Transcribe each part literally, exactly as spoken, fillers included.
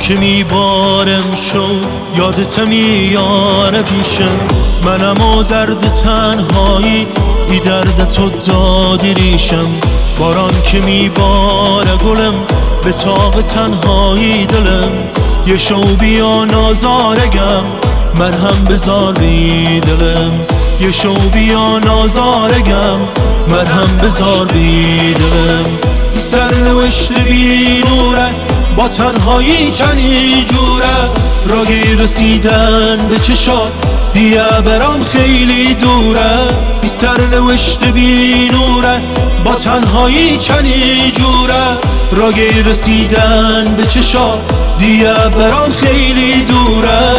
که میبارم شو یادت میاره پیشم، منم و درد تنهایی ای درد تو دادی ریشم. باران که میباره گلم به تاق تنهایی دلم، یه شو بیا نازارگم مرهم بذار بی دلم. یه شو بیا نازارگم مرهم بذار بی دلم. سرنوشت بی نوره با تنهایی چنی جوره، راهی رسیدن به چشات دیگه برام خیلی دوره. بی سرنوشت بی نوره با تنهایی چنی جوره، راهی رسیدن به چشات دیگه برام خیلی دوره.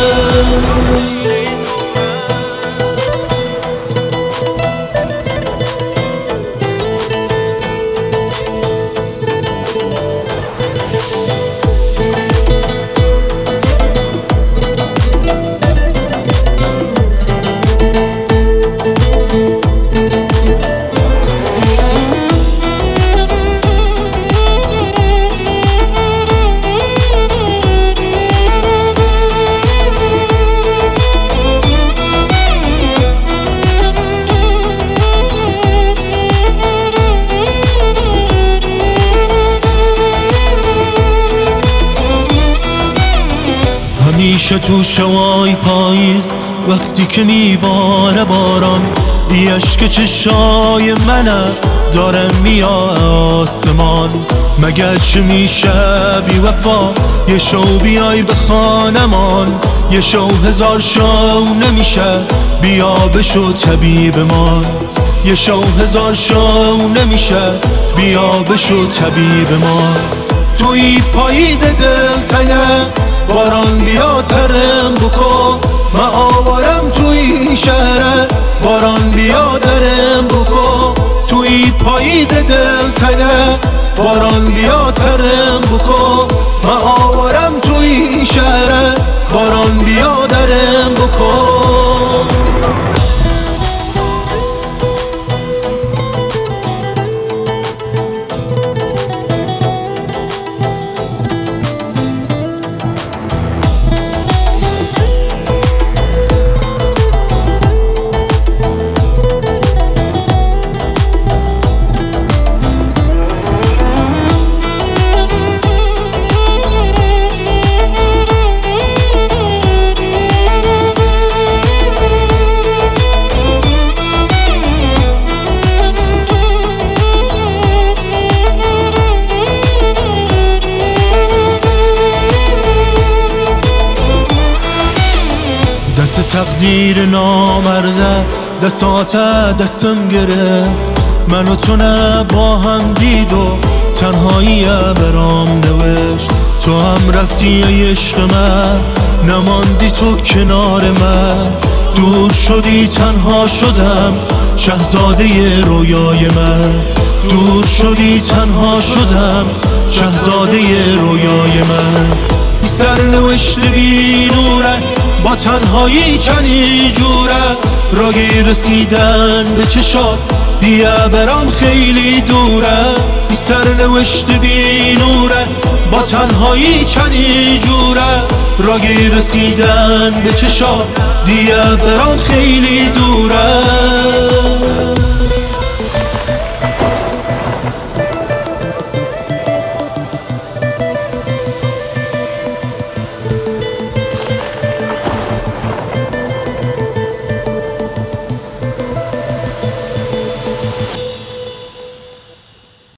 همیشه تو شوای پاییز وقتی که میباره باران، ای عشق چشای منه داره میاد آسمان. مگر چه میشه بی وفا یه شو بیای به خانمان، یه شو هزار شو نمیشه بیا بشو طبیب من. یه شو هزار شو نمیشه بیا بشو طبیب من. توی پاییز دلتنه باران بیا ترم بکن، من آوارم توی شهره باران بیا درم بکن. توی پاییز دلتنه باران بیا ترم بکن، من آوارم توی شهره باران بیا درم بکن. دست تقدیر نامرده دستات دستم گرفت، من و تو نه با هم دید و تنهایی برام نوشت. تو هم رفتی ای عشق من نماندی تو کنار من، دور شدی تنها شدم شهزاده رویای من. دور شدی تنها شدم شهزاده رویای من. بی سرنوشت بی نوره با تنهایی چنی جوره، راهی رسیدن به چشات دیگه برام خیلی دوره. بی سرنوشت بی نوره با تنهایی چنی جوره، راهی رسیدن به چشات دیگه برام خیلی دوره.